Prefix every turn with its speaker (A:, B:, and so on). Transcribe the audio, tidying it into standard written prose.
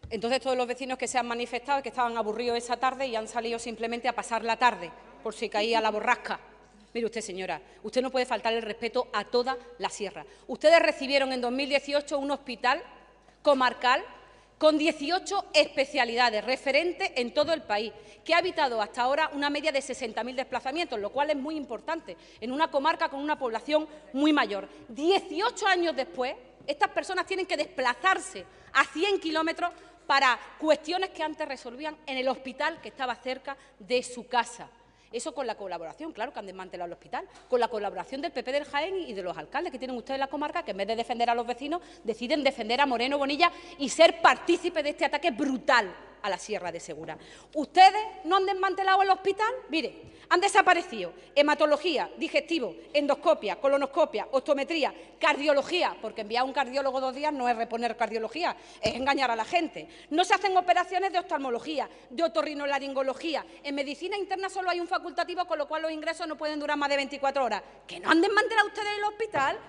A: Entonces, todos los vecinos que se han manifestado es que estaban aburridos esa tarde y han salido simplemente a pasar la tarde, por si caía la borrasca. Mire usted, señora, usted no puede faltar el respeto a toda la sierra. Ustedes recibieron en 2018 un hospital comarcal con 18 especialidades, referente en todo el país, que ha evitado hasta ahora una media de 60.000 desplazamientos, lo cual es muy importante, en una comarca con una población muy mayor. 18 años después, estas personas tienen que desplazarse a 100 kilómetros para cuestiones que antes resolvían en el hospital que estaba cerca de su casa. Eso con la colaboración, claro, que han desmantelado el hospital, con la colaboración del PP del Jaén y de los alcaldes que tienen ustedes en la comarca, que en vez de defender a los vecinos, deciden defender a Moreno Bonilla y ser partícipes de este ataque brutal a la Sierra de Segura. ¿Ustedes no han desmantelado el hospital? Mire, han desaparecido hematología, digestivo, endoscopia, colonoscopia, optometría, cardiología, porque enviar a un cardiólogo 2 días no es reponer cardiología, es engañar a la gente. No se hacen operaciones de oftalmología, de otorrinolaringología. En medicina interna solo hay un facultativo, con lo cual los ingresos no pueden durar más de 24 horas. ¿Que no han desmantelado ustedes el hospital?